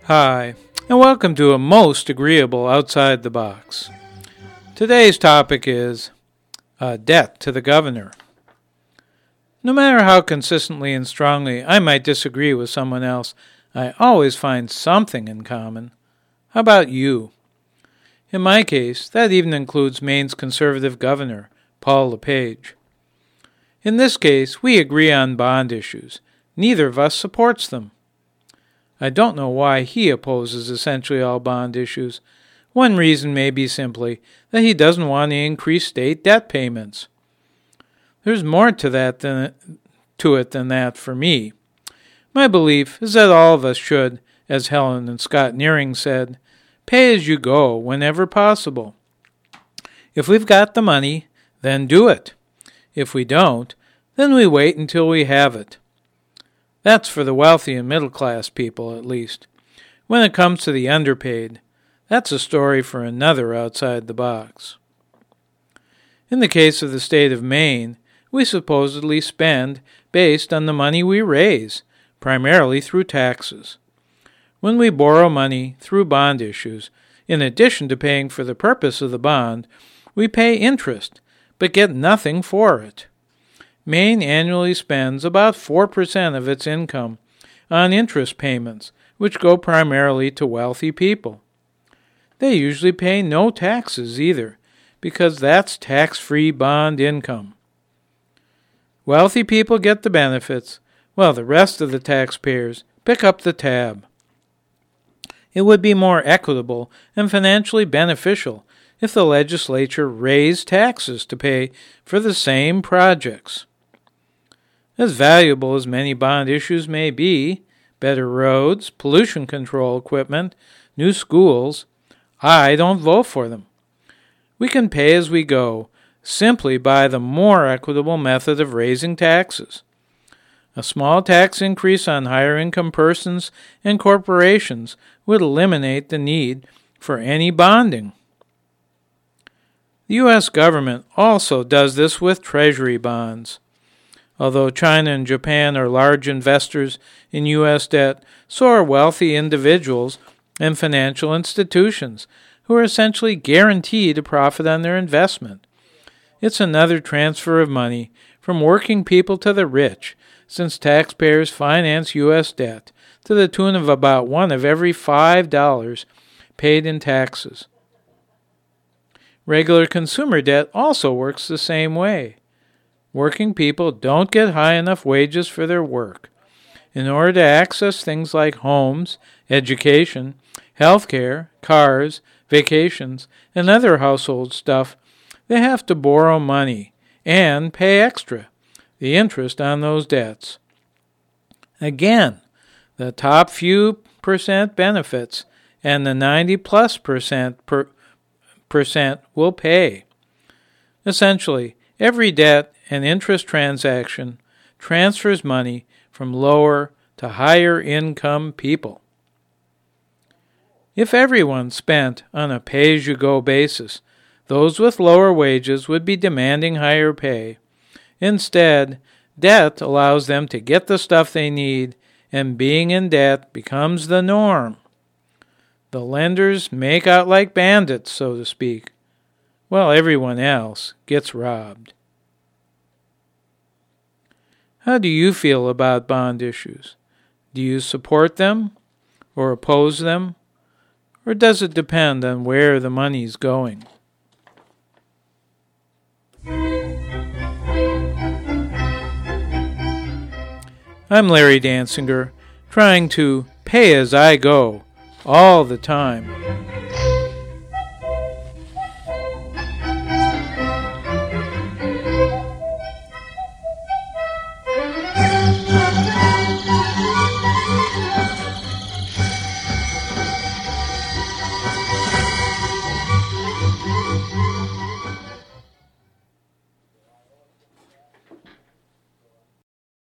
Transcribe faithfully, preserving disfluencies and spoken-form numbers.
Hi, and welcome to a most agreeable Outside the Box. Today's topic is uh, debt to the governor. No matter how consistently and strongly I might disagree with someone else, I always find something in common. How about you? In my case, that even includes Maine's conservative governor, Paul LePage. In this case, we agree on bond issues. Neither of us supports them. I don't know why he opposes essentially all bond issues. One reason may be simply that he doesn't want to increase state debt payments. There's more to that than to it than that for me. My belief is that all of us should, as Helen and Scott Nearing said, pay as you go whenever possible. If we've got the money, then do it. If we don't, then we wait until we have it. That's for the wealthy and middle-class people, at least. When it comes to the underpaid, that's a story for another Outside the Box. In the case of the state of Maine, we supposedly spend based on the money we raise, primarily through taxes. When we borrow money through bond issues, in addition to paying for the purpose of the bond, we pay interest, but get nothing for it. Maine annually spends about four percent of its income on interest payments, which go primarily to wealthy people. They usually pay no taxes either, because that's tax-free bond income. Wealthy people get the benefits, while the rest of the taxpayers pick up the tab. It would be more equitable and financially beneficial if the legislature raised taxes to pay for the same projects. As valuable as many bond issues may be, better roads, pollution control equipment, new schools, I don't vote for them. We can pay as we go, simply by the more equitable method of raising taxes. A small tax increase on higher income persons and corporations would eliminate the need for any bonding. The U S government also does this with treasury bonds. Although China and Japan are large investors in U S debt, so are wealthy individuals and financial institutions who are essentially guaranteed a profit on their investment. It's another transfer of money from working people to the rich, since taxpayers finance U S debt to the tune of about one of every five dollars paid in taxes. Regular consumer debt also works the same way. Working people don't get high enough wages for their work. In order to access things like homes, education, health care, cars, vacations, and other household stuff, they have to borrow money and pay extra, the interest on those debts. Again, the top few percent benefits and the ninety plus percent per, percent will pay. Essentially, every debt and interest transaction transfers money from lower to higher income people. If everyone spent on a pay-as-you-go basis, those with lower wages would be demanding higher pay. Instead, debt allows them to get the stuff they need, and being in debt becomes the norm. The lenders make out like bandits, so to speak, while everyone else gets robbed. How do you feel about bond issues? Do you support them or oppose them? Or does it depend on where the money's going? I'm Larry Dansinger, trying to pay as I go all the time.